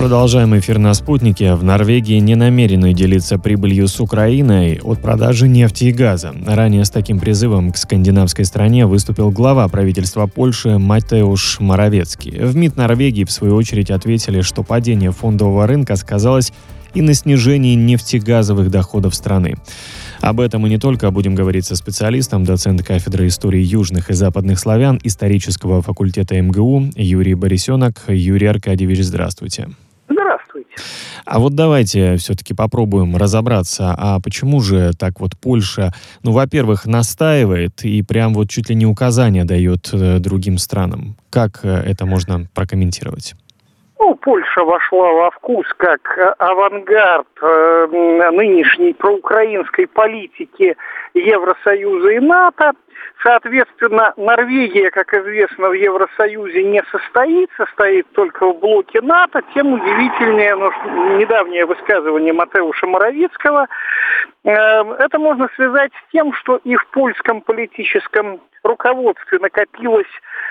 Продолжаем эфир на «Спутнике». В Норвегии не намерены делиться прибылью с Украиной от продажи нефти и газа. Ранее с таким призывом к скандинавской стране выступил глава правительства Польши Матеуш Моровецкий. В МИД Норвегии, в свою очередь, ответили, что падение фондового рынка сказалось и на снижении нефтегазовых доходов страны. Об этом и не только будем говорить со специалистом, доцент кафедры истории южных и западных славян исторического факультета МГУ Юрий Борисенок. Юрий Аркадьевич, здравствуйте. Здравствуйте. А вот давайте все-таки попробуем разобраться, а почему же так вот Польша, во-первых, настаивает и прям вот чуть ли не указания дает другим странам. Как это можно прокомментировать? Польша вошла во вкус как авангард нынешней проукраинской политики Евросоюза и НАТО. Соответственно, Норвегия, как известно, в Евросоюзе не состоит только в блоке НАТО. Тем удивительнее недавнее высказывание Матеуша Моровецкого. Это можно связать с тем, что и в польском политическом руководстве накопилась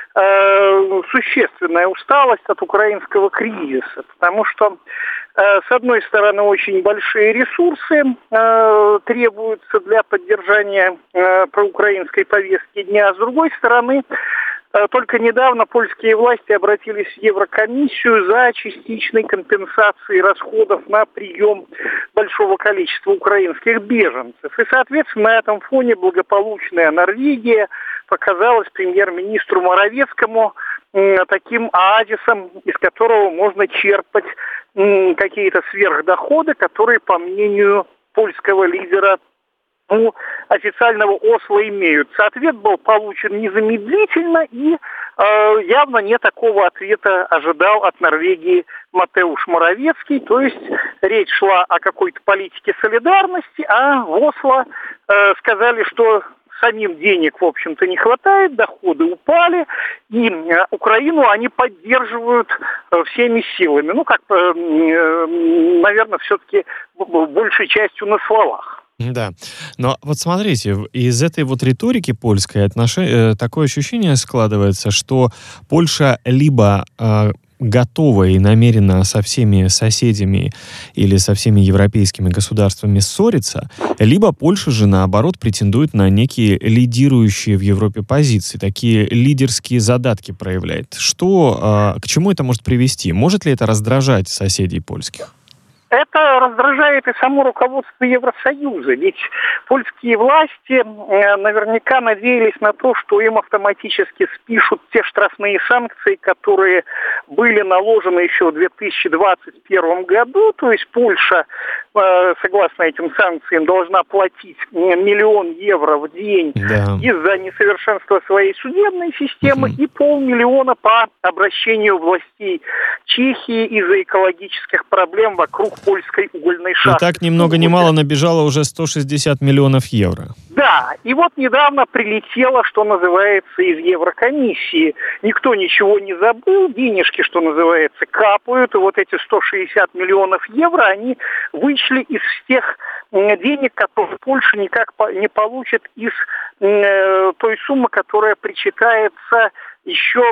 существенная усталость от украинского кризиса, потому что, с одной стороны, очень большие ресурсы требуются для поддержания проукраинской повестки дня, а с другой стороны, только недавно польские власти обратились в Еврокомиссию за частичной компенсацией расходов на прием большого количества украинских беженцев. И, соответственно, на этом фоне благополучная Норвегия показалась премьер-министру Моровецкому таким оазисом, из которого можно черпать какие-то сверхдоходы, которые, по мнению польского лидера, официального Осло имеются. Ответ был получен незамедлительно, и явно не такого ответа ожидал от Норвегии Матеуш Моровецкий. То есть речь шла о какой-то политике солидарности, а в Осло сказали, что самим денег, в общем-то, не хватает, доходы упали, и Украину они поддерживают всеми силами. Наверное, все-таки большей частью на словах. Да, но вот смотрите, из этой вот риторики польской такое ощущение складывается, что Польша либо готова и намерена со всеми соседями или со всеми европейскими государствами ссориться, либо Польша же, наоборот, претендует на некие лидирующие в Европе позиции, такие лидерские задатки проявляет. К чему это может привести? Может ли это раздражать соседей польских? Это раздражает и само руководство Евросоюза, ведь польские власти наверняка надеялись на то, что им автоматически спишут те штрафные санкции, которые были наложены еще в 2021 году, то есть Польша, согласно этим санкциям, должна платить 1 миллион евро в день из-за несовершенства своей судебной системы и 500 000 по обращению властей Чехии из-за экологических проблем вокруг польской угольной шахты. И так ни много ни мало набежало уже 160 миллионов евро. Да, и вот недавно прилетело, что называется, из Еврокомиссии. Никто ничего не забыл, денежки, что называется, капают, и вот эти 160 миллионов евро, они вычли из тех денег, которые Польша никак не получит из той суммы, которая причитается еще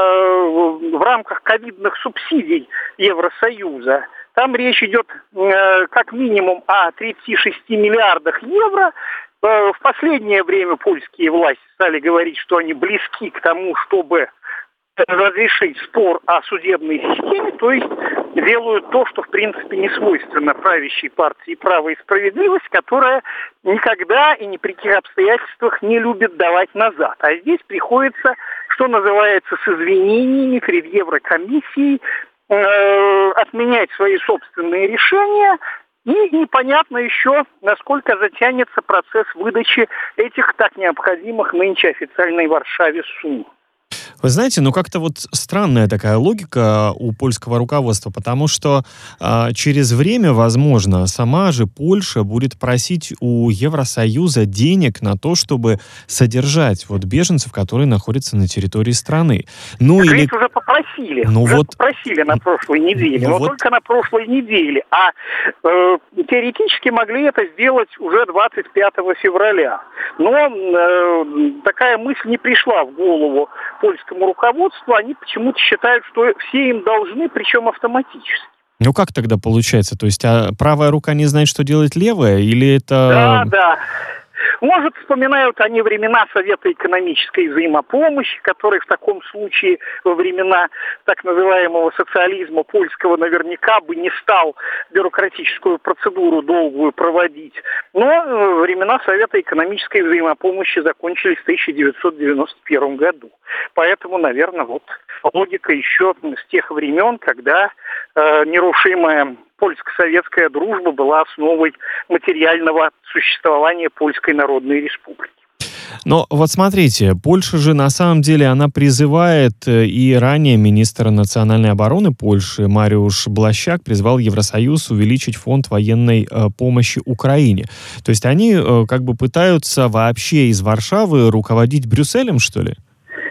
в рамках ковидных субсидий Евросоюза. Там речь идет как минимум о 36 миллиардах евро. В последнее время польские власти стали говорить, что они близки к тому, чтобы разрешить спор о судебной системе, то есть делают то, что в принципе не свойственно правящей партии «Право и справедливость», которая никогда и ни при каких обстоятельствах не любит давать назад. А здесь приходится, что называется, с извинениями перед Еврокомиссией отменять свои собственные решения, и непонятно еще, насколько затянется процесс выдачи этих так необходимых нынче официальной Варшаве сумм. Вы знаете, как-то вот странная такая логика у польского руководства, потому что через время, возможно, сама же Польша будет просить у Евросоюза денег на то, чтобы содержать беженцев, которые находятся на территории страны. Ведь уже попросили. Попросили на прошлой неделе, только на прошлой неделе. А теоретически могли это сделать уже 25 февраля. Но такая мысль не пришла в голову польскому руководству. Они почему-то считают, что все им должны, причем автоматически. Ну как тогда получается? То есть правая рука не знает, что делает левая, или это... Да. Может, вспоминают они времена Совета экономической взаимопомощи, который в таком случае во времена так называемого социализма польского наверняка бы не стал бюрократическую процедуру долгую проводить. Но времена Совета экономической взаимопомощи закончились в 1991 году. Поэтому, наверное, вот логика еще с тех времен, когда нерушимая польско-советская дружба была основой материального существования Польской Народной Республики. Но вот смотрите, Польша же на самом деле, она призывает, и ранее министр национальной обороны Польши Мариуш Блащак призвал Евросоюз увеличить фонд военной помощи Украине. То есть они как бы пытаются вообще из Варшавы руководить Брюсселем, что ли?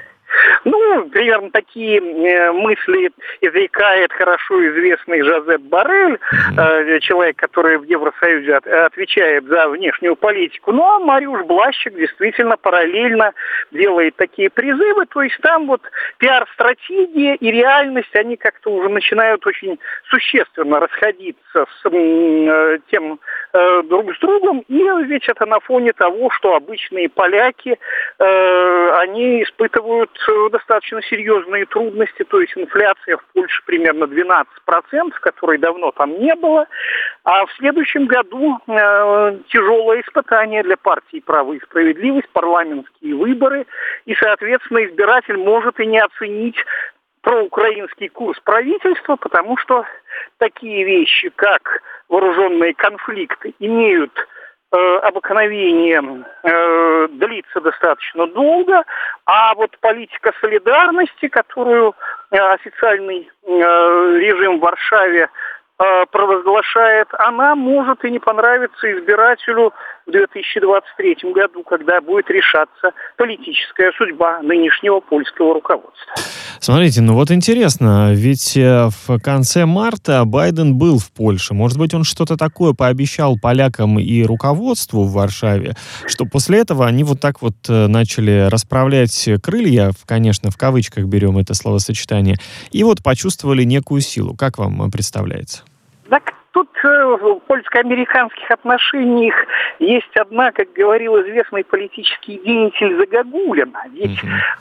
Ну, примерно такие мысли изрекает хорошо известный Жозеп Боррель, человек, который в Евросоюзе отвечает за внешнюю политику. Ну, а Мариуш Блащак действительно параллельно делает такие призывы. То есть там вот пиар-стратегия и реальность, они как-то уже начинают очень существенно расходиться с тем друг с другом. И ведь это на фоне того, что обычные поляки, они испытывают достаточно серьезные трудности, то есть инфляция в Польше примерно 12%, которой давно там не было, а в следующем году тяжелое испытание для партии «Право и справедливость», парламентские выборы, и, соответственно, избиратель может и не оценить проукраинский курс правительства, потому что такие вещи, как вооруженные конфликты, имеют обыкновение длится достаточно долго, а вот политика солидарности, которую официальный режим в Варшаве провозглашает, она может и не понравиться избирателю в 2023 году, когда будет решаться политическая судьба нынешнего польского руководства. Смотрите, ну вот интересно, ведь в конце марта Байден был в Польше. Может быть, он что-то такое пообещал полякам и руководству в Варшаве, что после этого они вот так вот начали расправлять крылья, конечно, в кавычках берем это словосочетание, и вот почувствовали некую силу. Как вам представляется? Так тут в польско-американских отношениях есть одна, как говорил известный политический деятель, загогулина. Ведь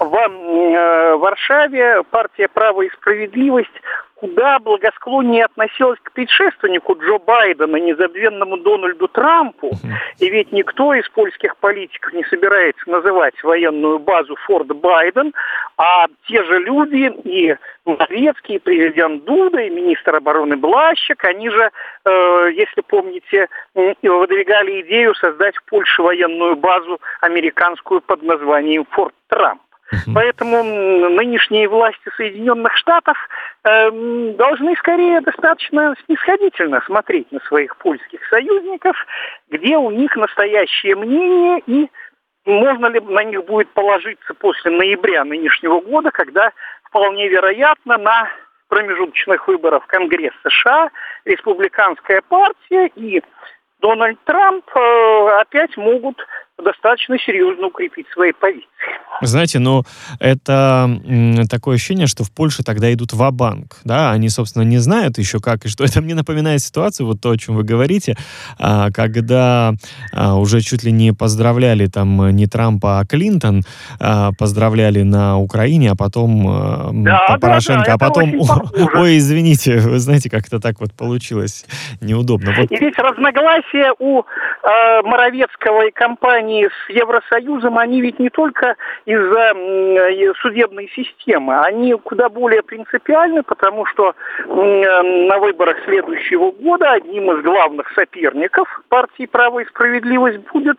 в Варшаве партия «Право и справедливость» куда благосклоннее относилась к предшественнику Джо Байдена, незабвенному Дональду Трампу. И ведь никто из польских политиков не собирается называть военную базу Форт Байден, а те же люди, и Моrawiecki, и президент Дуда, и министр обороны Блащак, они же, если помните, выдвигали идею создать в Польше военную базу американскую под названием Форт Трамп. Поэтому нынешние власти Соединенных Штатов должны скорее достаточно снисходительно смотреть на своих польских союзников, где у них настоящее мнение и можно ли на них будет положиться после ноября нынешнего года, когда вполне вероятно на промежуточных выборах в Конгресс США республиканская партия и Дональд Трамп опять могут достаточно серьезно укрепить свои позиции. Знаете, ну, это такое ощущение, что в Польше тогда идут ва-банк, да, они, собственно, не знают еще как и что. Это мне напоминает ситуацию, вот то, о чем вы говорите, когда уже чуть ли не поздравляли там не Трампа, а Клинтон, поздравляли на Украине, а потом Порошенко, а потом, ой, извините, вы знаете, как-то так вот получилось неудобно. Вот. И ведь разногласия у Моrawieckiego и компании с Евросоюзом, они ведь не только из-за судебной системы, они куда более принципиальны, потому что на выборах следующего года одним из главных соперников партии «Право и справедливость» будет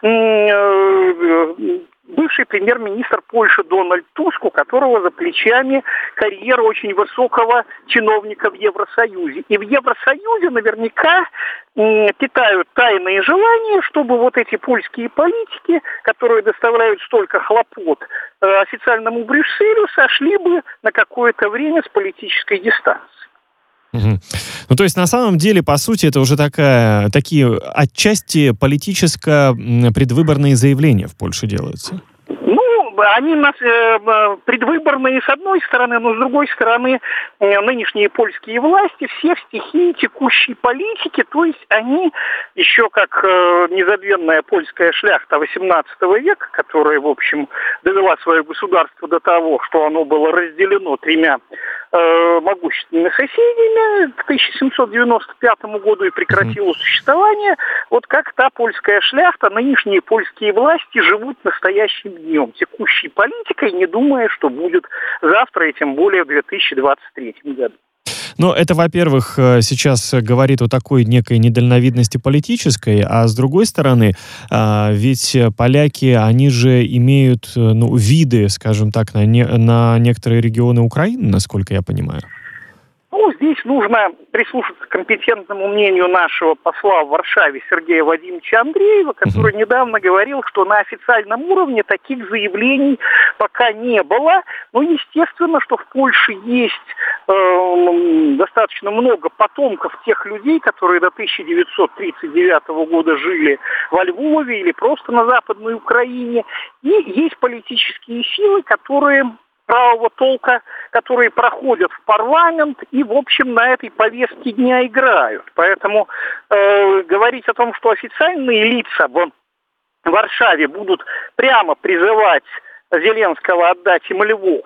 бывший премьер-министр Польши Дональд Туск, у которого за плечами карьера очень высокого чиновника в Евросоюзе. И в Евросоюзе наверняка питают тайные желания, чтобы вот эти польские политики, которые доставляют столько хлопот официальному Брюсселю, сошли бы на какое-то время с политической дистанции. Ну, то есть, на самом деле, по сути, это уже такие отчасти политическо-предвыборные заявления в Польше делаются. Ну, они нас предвыборные с одной стороны, но с другой стороны нынешние польские власти все в стихии текущей политики, то есть они еще как незабвенная польская шляхта XVIII века, которая, в общем, довела свое государство до того, что оно было разделено тремя могущественными соседями к 1795 году и прекратило существование. Вот как та польская шляхта, нынешние польские власти живут настоящим днем, текущей политикой, не думая, что будет завтра и тем более в 2023 году. Но это, во-первых, сейчас говорит о такой некой недальновидности политической, а с другой стороны, ведь поляки, они же имеют виды, скажем так, на некоторые регионы Украины, насколько я понимаю. Ну, здесь нужно прислушаться к компетентному мнению нашего посла в Варшаве Сергея Вадимовича Андреева, который недавно говорил, что на официальном уровне таких заявлений пока не было. Но естественно, что в Польше есть достаточно много потомков тех людей, которые до 1939 года жили во Львове или просто на Западной Украине. И есть политические силы, которые правого толка, которые проходят в парламент и, в общем, на этой повестке дня играют. Поэтому говорить о том, что официальные лица в Варшаве будут прямо призывать Зеленского отдать им Львов,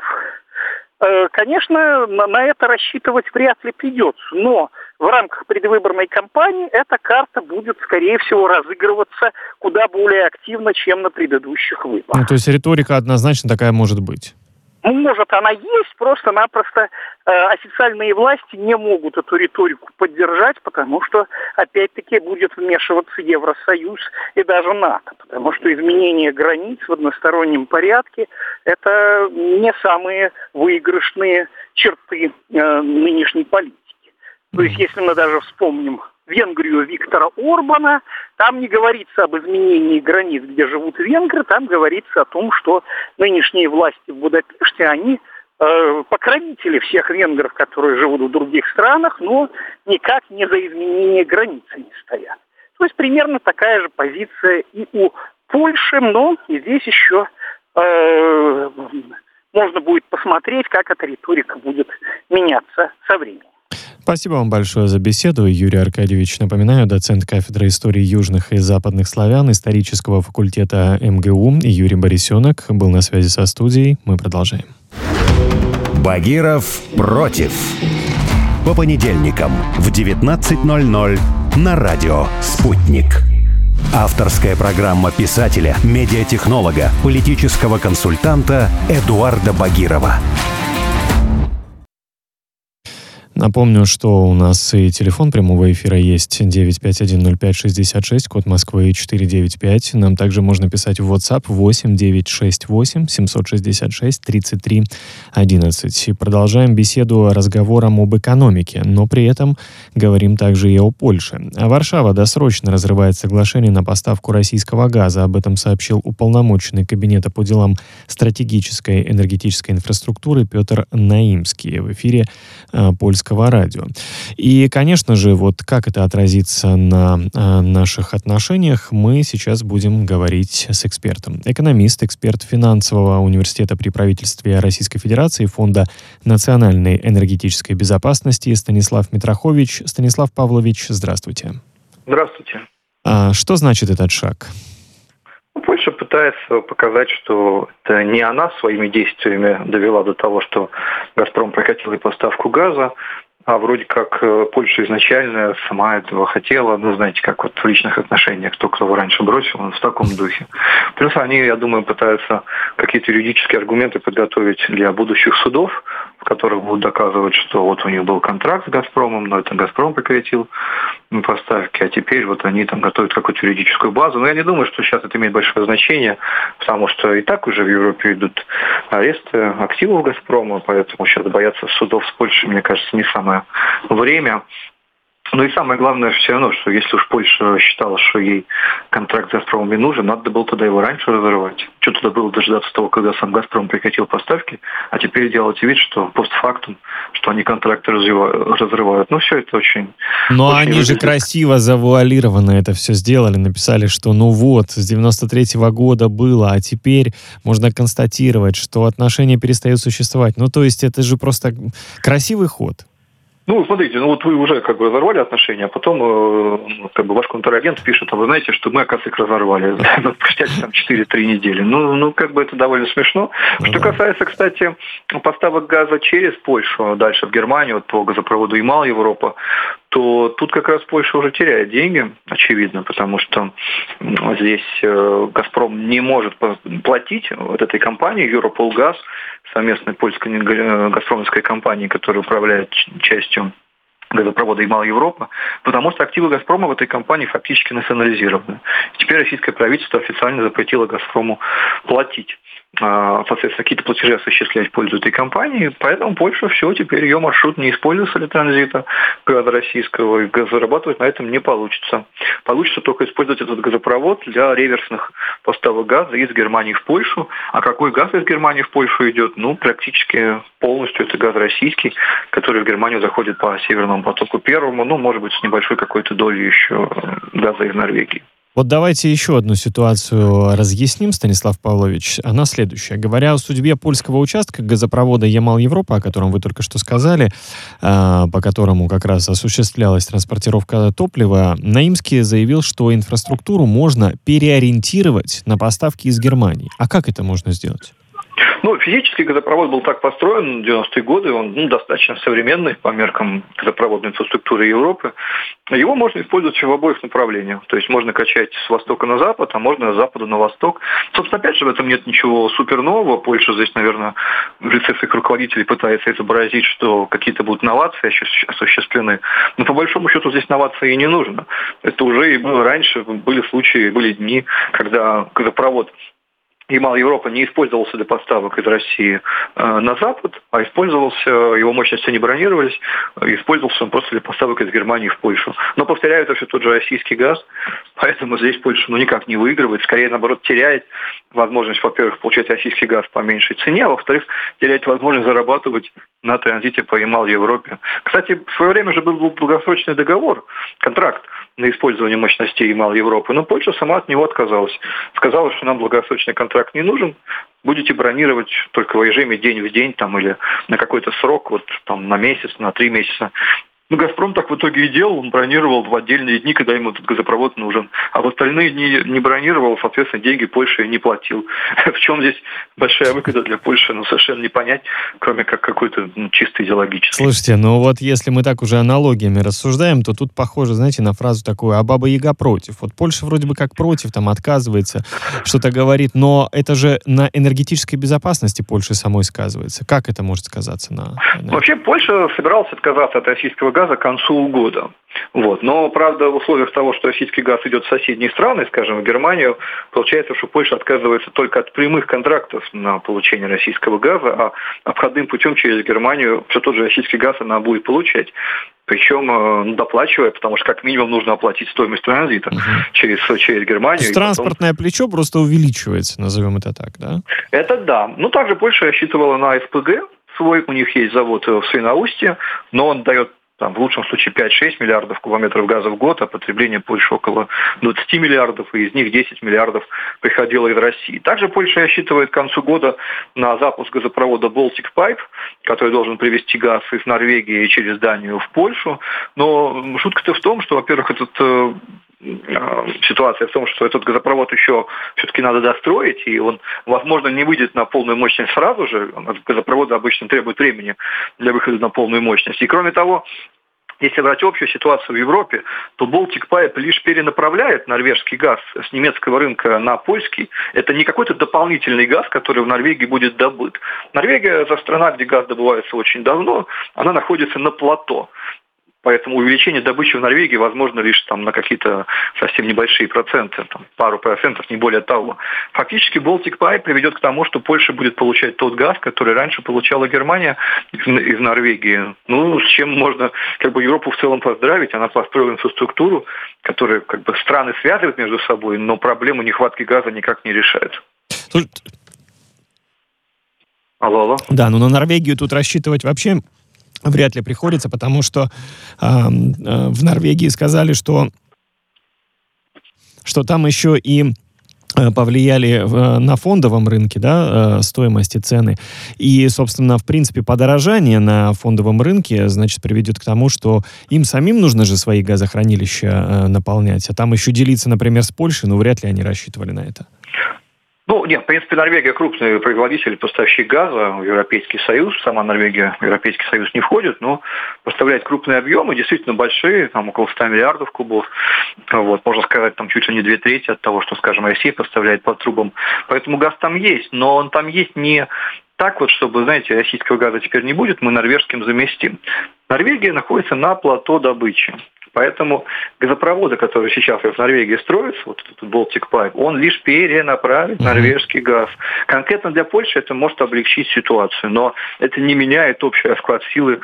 конечно, на это рассчитывать вряд ли придется. Но в рамках предвыборной кампании эта карта будет, скорее всего, разыгрываться куда более активно, чем на предыдущих выборах. Ну, то есть риторика однозначно такая может быть? Может, она есть, просто-напросто официальные власти не могут эту риторику поддержать, потому что, опять-таки, будет вмешиваться Евросоюз и даже НАТО, потому что изменение границ в одностороннем порядке – это не самые выигрышные черты нынешней политики. То есть, если мы даже вспомним Венгрию Виктора Орбана, там не говорится об изменении границ, где живут венгры, там говорится о том, что нынешние власти в Будапеште, они покровители всех венгров, которые живут в других странах, но никак не за изменение границы не стоят. То есть примерно такая же позиция и у Польши, но и здесь еще можно будет посмотреть, как эта риторика будет меняться со временем. Спасибо вам большое за беседу. Юрий Аркадьевич, напоминаю, доцент кафедры истории южных и западных славян исторического факультета МГУ Юрий Борисенок был на связи со студией. Мы продолжаем. Багиров против. По понедельникам в 19:00 на радио «Спутник». Авторская программа писателя, медиатехнолога, политического консультанта Эдуарда Багирова. Напомню, что у нас и телефон прямого эфира есть 9510566, код Москвы 495. Нам также можно писать в WhatsApp 8968 766 33 11. И продолжаем беседу разговором об экономике, но при этом говорим также и о Польше. Варшава досрочно разрывает соглашение на поставку российского газа. Об этом сообщил уполномоченный Кабинета по делам стратегической энергетической инфраструктуры Петр Наимский в эфире польского радио. И, конечно же, вот как это отразится на наших отношениях, мы сейчас будем говорить с экспертом. Экономист, эксперт финансового университета при правительстве Российской Федерации, Фонда национальной энергетической безопасности Станислав Митрохович. Станислав Павлович, здравствуйте. Здравствуйте. Что значит этот шаг? Польша пытается показать, что это не она своими действиями довела до того, что «Газпром» прекратил и поставку газа, а вроде как Польша изначально сама этого хотела, знаете, как вот в личных отношениях, кто кого раньше бросил, в таком духе. Плюс они, я думаю, пытаются какие-то юридические аргументы подготовить для будущих судов, в которых будут доказывать, что вот у них был контракт с «Газпромом», но это «Газпром» прекратил поставки, а теперь вот они там готовят какую-то юридическую базу. Но я не думаю, что сейчас это имеет большое значение, потому что и так уже в Европе идут аресты активов «Газпрома», поэтому сейчас бояться судов с Польшей, мне кажется, не самое время. Ну и самое главное все равно, что если уж Польша считала, что ей контракт с «Газпромом» не нужен, надо было тогда его раньше разорвать. Что тогда было дождаться того, когда сам «Газпром» прекратил поставки, а теперь делать вид, что постфактум, что они контракты разрывают. Ну все это очень... Но очень они выглядит... же красиво завуалированно это все сделали, написали, что ну вот, с 93-го года было, а теперь можно констатировать, что отношения перестают существовать. Ну то есть это же просто красивый ход. Ну, смотрите, ну вот вы уже как бы разорвали отношения, а потом как бы ваш контрагент пишет, а вы знаете, что мы, оказывается, их разорвали спустя там 4-3 недели. Ну, как бы это довольно смешно. Что касается, кстати, поставок газа через Польшу дальше в Германию, вот по газопроводу Ямал-Европа, то тут как раз Польша уже теряет деньги, очевидно, потому что здесь «Газпром» не может платить вот этой компании «Европолгаз», совместной польской газпромовской компании, которая управляет частью газопровода Ямал-Европа, потому что активы «Газпрома» в этой компании фактически национализированы. Теперь российское правительство официально запретило «Газпрому» платить. Соответственно, какие-то платежи осуществлять в пользу этой компании, поэтому Польша все, теперь ее маршрут не используется для транзита газа российского, и зарабатывать на этом не получится. Получится только использовать этот газопровод для реверсных поставок газа из Германии в Польшу. А какой газ из Германии в Польшу идет? Ну, практически полностью это газ российский, который в Германию заходит по Северному потоку первому, ну, может быть, с небольшой какой-то долей еще газа из Норвегии. Вот давайте еще одну ситуацию разъясним, Станислав Павлович. Она следующая. Говоря о судьбе польского участка газопровода Ямал-Европа, о котором вы только что сказали, по которому как раз осуществлялась транспортировка топлива, Наимский заявил, что инфраструктуру можно переориентировать на поставки из Германии. А как это можно сделать? Ну, физически газопровод был так построен в 90-е годы, он достаточно современный по меркам газопроводной инфраструктуры Европы. Его можно использовать в обоих направлениях. То есть можно качать с востока на запад, а можно с запада на восток. Собственно, опять же, в этом нет ничего супернового. Польша здесь, наверное, в лице своих руководителей пытается изобразить, что какие-то будут новации осуществлены. Но по большому счету здесь новации и не нужно. Это уже и было раньше. Были случаи, были дни, когда газопровод Ямал-Европа не использовался для поставок из России на Запад, а использовался, его мощности не бронировались, использовался он просто для поставок из Германии в Польшу. Но, повторяю, это все тот же российский газ, поэтому здесь Польша никак не выигрывает, скорее, наоборот, теряет возможность, во-первых, получать российский газ по меньшей цене, а во-вторых, теряет возможность зарабатывать на транзите по Ямал-Европе. Кстати, в свое время же был долгосрочный договор, контракт на использование мощностей Ямал-Европы, но Польша сама от него отказалась. Сказала, что нам долгосрочный контракт не нужен, будете бронировать только в режиме день в день там, или на какой-то срок, вот там на месяц, на 3 месяца. Ну, «Газпром» так в итоге и делал, он бронировал в отдельные дни, когда ему этот газопровод нужен. А в остальные дни не бронировал, соответственно, деньги Польше не платил. В чем здесь большая выгода для Польши, совершенно не понять, кроме как какой-то чисто идеологический. Слушайте, ну вот если мы так уже аналогиями рассуждаем, то тут похоже, знаете, на фразу такую «а Баба-Яга против». Вот Польша вроде бы как против, там отказывается, что-то говорит, но это же на энергетической безопасности Польши самой сказывается. Как это может сказаться на... Вообще Польша собиралась отказаться от российского газа к концу года. Вот. Но, правда, в условиях того, что российский газ идет в соседние страны, скажем, в Германию, получается, что Польша отказывается только от прямых контрактов на получение российского газа, а обходным путем через Германию все тот же российский газ она будет получать. Причем доплачивая, потому что как минимум нужно оплатить стоимость транзита через Германию. То есть транспортное плечо просто увеличивается, назовем это так, да? Это да. Ну, также Польша рассчитывала на СПГ свой, у них есть завод в Свиноустье, но он дает в лучшем случае 5-6 миллиардов кубометров газа в год, а потребление Польши около 20 миллиардов, и из них 10 миллиардов приходило из России. Также Польша рассчитывает к концу года на запуск газопровода Baltic Pipe, который должен привезти газ из Норвегии через Данию в Польшу. Но шутка-то в том, что, во-первых, ситуация в том, что этот газопровод еще все-таки надо достроить, и он, возможно, не выйдет на полную мощность сразу же. Газопроводы обычно требуют времени для выхода на полную мощность. И кроме того, если брать общую ситуацию в Европе, то Baltic Pipe лишь перенаправляет норвежский газ с немецкого рынка на польский. Это не какой-то дополнительный газ, который в Норвегии будет добыт. Норвегия – это страна, где газ добывается очень давно, она находится на плато. Поэтому увеличение добычи в Норвегии возможно лишь там на какие-то совсем небольшие проценты, там, пару процентов, не более того. Фактически Baltic Pipe приведет к тому, что Польша будет получать тот газ, который раньше получала Германия из Норвегии. Ну, с чем можно Европу в целом поздравить. Она построила инфраструктуру, которая страны связывает между собой, но проблему нехватки газа никак не решает. Алло. Да, но на Норвегию тут рассчитывать вообще вряд ли приходится, потому что в Норвегии сказали, что там еще и повлияли на фондовом рынке, да, стоимости цены. И, собственно, в принципе, подорожание на фондовом рынке, значит, приведет к тому, что им самим нужно же свои газохранилища наполнять. А там еще делиться, например, с Польшей, но вряд ли они рассчитывали на это. Ну, нет, в принципе, Норвегия крупный производитель, поставщик газа в Европейский Союз. Сама Норвегия в Европейский Союз не входит, но поставляет крупные объемы, действительно большие, там около 100 миллиардов кубов. Вот, можно сказать, там чуть ли не 2/3 от того, что, скажем, Россия поставляет по трубам. Поэтому газ там есть, но он там есть не так вот, чтобы, знаете, российского газа теперь не будет, мы норвежским заместим. Норвегия находится на плато добычи. Поэтому газопроводы, которые сейчас в Норвегии строятся, вот этот Baltic Pipe, он лишь перенаправит норвежский газ. Конкретно для Польши это может облегчить ситуацию, но это не меняет общий расклад силы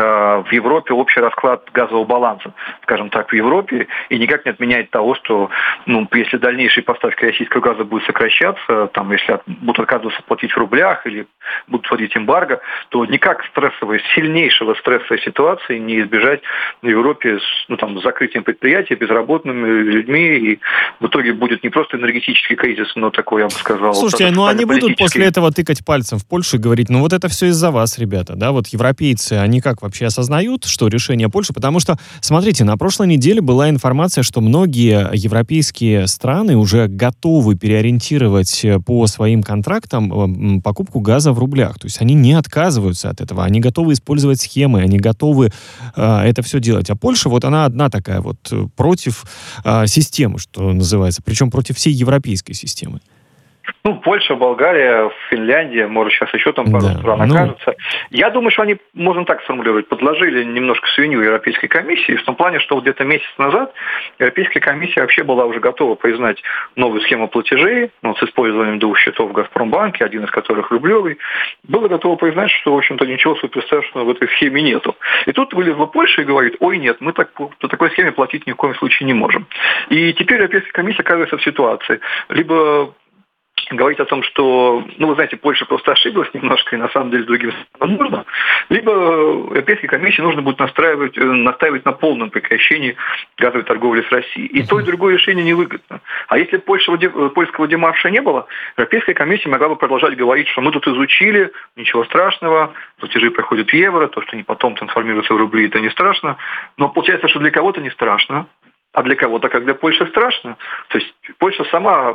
в Европе, общий расклад газового баланса, скажем так, в Европе, и никак не отменяет того, что, если дальнейшие поставки российского газа будут сокращаться, там, если будут отказываться платить в рублях или будут вводить эмбарго, то никак сильнейшего стрессовой ситуации не избежать в Европе с закрытием предприятий, безработными людьми, и в итоге будет не просто энергетический кризис, но такой, я бы сказал... Слушайте, они будут после этого тыкать пальцем в Польшу и говорить, вот это все из-за вас, ребята, да, вот европейцы, они как вообще осознают, что решение Польши, потому что, смотрите, на прошлой неделе была информация, что многие европейские страны уже готовы переориентировать по своим контрактам покупку газа в рублях, то есть они не отказываются от этого, они готовы использовать схемы, они готовы это все делать, а Польша, вот она одна такая вот против системы, что называется, причем против всей европейской системы. Польша, Болгария, Финляндия, может, сейчас еще там пару стран окажется. Я думаю, что они, можно так сформулировать, подложили немножко свинью Европейской комиссии, в том плане, что где-то месяц назад Европейская комиссия вообще была уже готова признать новую схему платежей, с использованием 2 счетов в Газпромбанке, один из которых рублевый, была готова признать, что, в общем-то, ничего суперстрашного в этой схеме нету. И тут вылезла Польша и говорит, ой, нет, мы по такой схеме платить ни в коем случае не можем. И теперь Европейская комиссия оказывается в ситуации, либо говорить о том, что, вы знаете, Польша просто ошиблась немножко, и на самом деле другим возможно, либо Европейской комиссии нужно будет настаивать на полном прекращении газовой торговли с Россией. И то, и другое решение невыгодно. А если польского демарша не было, Европейская комиссия могла бы продолжать говорить, что мы тут изучили, ничего страшного, платежи проходят в евро, то, что они потом трансформируются в рубли, это не страшно. Но получается, что для кого-то не страшно, а для кого-то, как для Польши, страшно. То есть Польша сама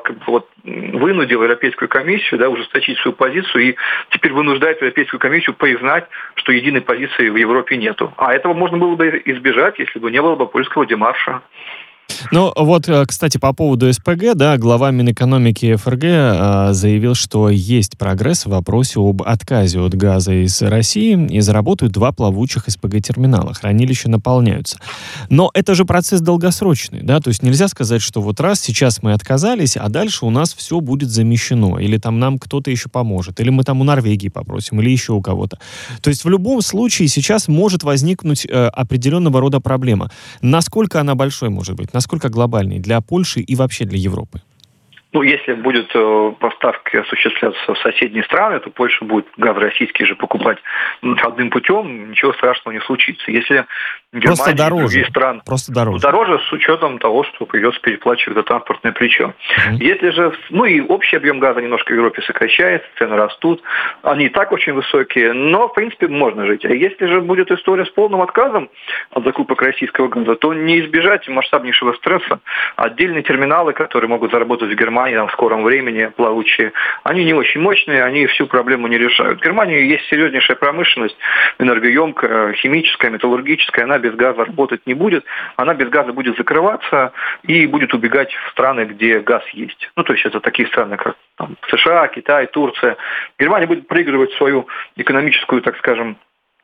вынудила Европейскую комиссию ужесточить свою позицию и теперь вынуждает Европейскую комиссию признать, что единой позиции в Европе нету. А этого можно было бы избежать, если бы не было бы польского демарша. Кстати, по поводу СПГ, глава Минэкономики ФРГ заявил, что есть прогресс в вопросе об отказе от газа из России и заработают 2 плавучих СПГ-терминала. Хранилища наполняются. Но это же процесс долгосрочный, да, то есть нельзя сказать, что сейчас мы отказались, а дальше у нас все будет замещено, или там нам кто-то еще поможет, или мы там у Норвегии попросим, или еще у кого-то. То есть в любом случае сейчас может возникнуть определенного рода проблема. Насколько она большой может быть? Насколько глобальный для Польши и вообще для Европы? Если будут поставки осуществляться в соседние страны, то Польша будет газ российский же покупать одним путем, ничего страшного не случится. Если Германия и другие страны... Просто дороже. Дороже с учетом того, что придется переплачивать за транспортное плечо. Если же... и общий объем газа немножко в Европе сокращается, цены растут, они и так очень высокие, но, в принципе, можно жить. А если же будет история с полным отказом от закупок российского газа, то не избежать масштабнейшего стресса. Отдельные терминалы, которые могут заработать в Германии в скором времени, плавучие, они не очень мощные, они всю проблему не решают. В Германии есть серьезнейшая промышленность, энергоемкая, химическая, металлургическая, она без газа работать не будет, она без газа будет закрываться и будет убегать в страны, где газ есть. То есть это такие страны, как США, Китай, Турция. Германия будет проигрывать свою экономическую, так скажем,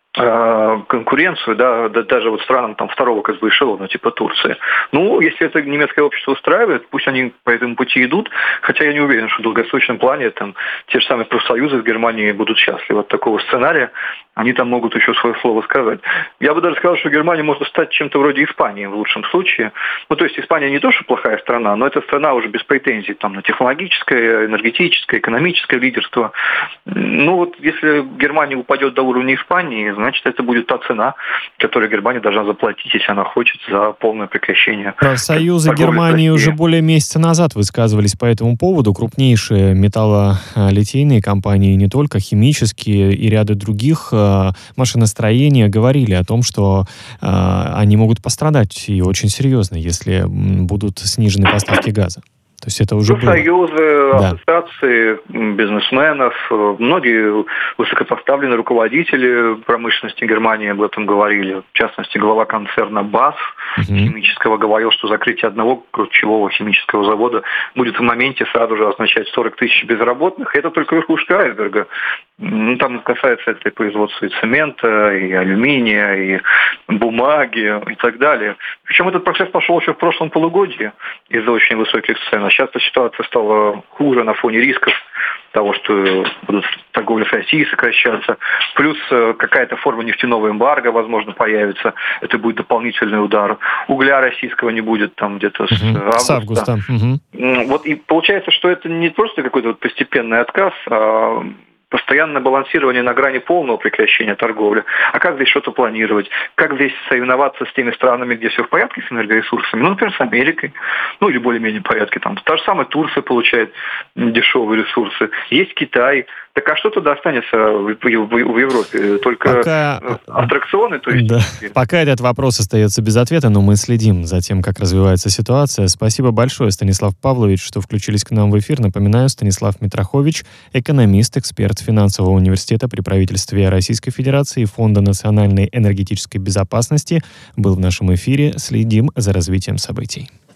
конкуренцию, да, даже вот странам там второго как бы эшелона, типа Турции. Ну, если это немецкое общество устраивает, пусть они по этому пути идут, хотя я не уверен, что в долгосрочном плане там те же самые профсоюзы в Германии будут счастливы от такого сценария, они там могут еще свое слово сказать. Я бы даже сказал, что Германия может стать чем-то вроде Испании в лучшем случае. Ну, то есть Испания не то, что плохая страна, но это страна уже без претензий там на технологическое, энергетическое, экономическое лидерство. Ну, вот если Германия упадет до уровня Испании, значит, это будет та цена, которую Германия должна заплатить, если она хочет, за полное прекращение. Профсоюзы Германии уже более месяца назад высказывались по этому поводу. Крупнейшие металлолитейные компании, не только химические и ряды других машиностроения, говорили о том, что они могут пострадать и очень серьезно, если будут снижены поставки газа. То есть это уже профсоюзы, ассоциации бизнесменов, многие высокопоставленные руководители промышленности Германии об этом говорили. В частности, глава концерна БАСФ химического говорил, что закрытие одного ключевого химического завода будет в моменте сразу же означать 40 тысяч безработных. И это только верхушка айсберга. Ну, там касается это и производства и цемента, и алюминия, и бумаги, и так далее. Причем этот процесс пошел еще в прошлом полугодии из-за очень высоких цен. А сейчас ситуация стала хуже на фоне рисков того, что будут торговля с Россией сокращаться. Плюс какая-то форма нефтяного эмбарго, возможно, появится. Это будет дополнительный удар. Угля российского не будет там где-то с августа. Вот и получается, что это не просто какой-то вот постепенный отказ, а постоянное балансирование на грани полного прекращения торговли. А как здесь что-то планировать? Как здесь соревноваться с теми странами, где все в порядке с энергоресурсами? Ну, например, с Америкой. Ну, или более-менее в порядке. Там та же самая Турция получает дешевые ресурсы. Есть Китай. Так а что туда останется в Европе? Только аттракционы? То есть... Да. Пока этот вопрос остается без ответа, но мы следим за тем, как развивается ситуация. Спасибо большое, Станислав Павлович, что включились к нам в эфир. Напоминаю, Станислав Митрохович, экономист, эксперт финансового университета при правительстве Российской Федерации и Фонда национальной энергетической безопасности, был в нашем эфире. Следим за развитием событий.